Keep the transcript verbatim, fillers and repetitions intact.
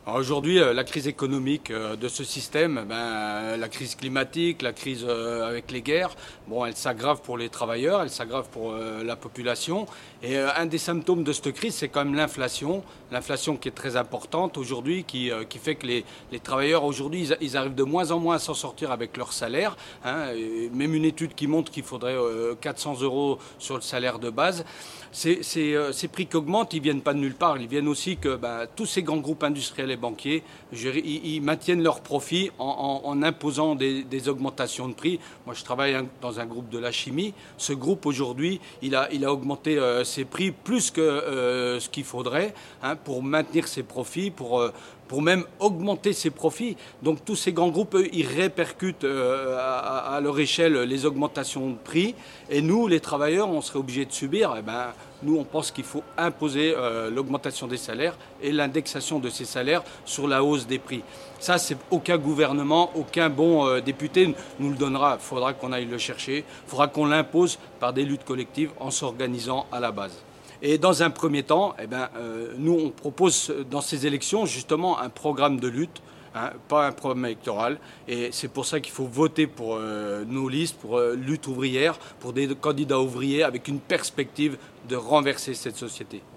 Alors aujourd'hui, euh, la crise économique euh, de ce système, ben, euh, la crise climatique, la crise euh, avec les guerres, bon, elle s'aggrave pour les travailleurs, elle s'aggrave pour euh, la population. Et euh, un des symptômes de cette crise, c'est quand même l'inflation. L'inflation qui est très importante aujourd'hui, qui, euh, qui fait que les, les travailleurs aujourd'hui, ils, ils arrivent de moins en moins à s'en sortir avec leur salaire. Hein, et même une étude qui montre qu'il faudrait euh, quatre cents euros sur le salaire de base. Ces, ces, euh, ces prix qui augmentent, ils viennent pas de nulle part. Ils viennent aussi que ben, tous ces grands groupes industriels et banquiers, je, ils, ils maintiennent leurs profits en, en, en imposant des, des augmentations de prix. Moi, je travaille dans un groupe de la chimie. Ce groupe, aujourd'hui, il a, il a augmenté euh, ses prix plus que euh, ce qu'il faudrait hein, pour maintenir ses profits, pour... Euh, pour même augmenter ses profits. Donc tous ces grands groupes, eux, ils répercutent euh, à, à leur échelle les augmentations de prix. Et nous, les travailleurs, on serait obligés de subir. Eh ben, nous, on pense qu'il faut imposer euh, l'augmentation des salaires et l'indexation de ces salaires sur la hausse des prix. Ça, c'est aucun gouvernement, aucun bon euh, député nous le donnera. Il faudra qu'on aille le chercher. Il faudra qu'on l'impose par des luttes collectives en s'organisant à la base. Et dans un premier temps, eh ben, euh, nous, on propose dans ces élections justement un programme de lutte, hein, pas un programme électoral. Et c'est pour ça qu'il faut voter pour euh, nos listes, pour euh, lutte ouvrière, pour des candidats ouvriers avec une perspective de renverser cette société.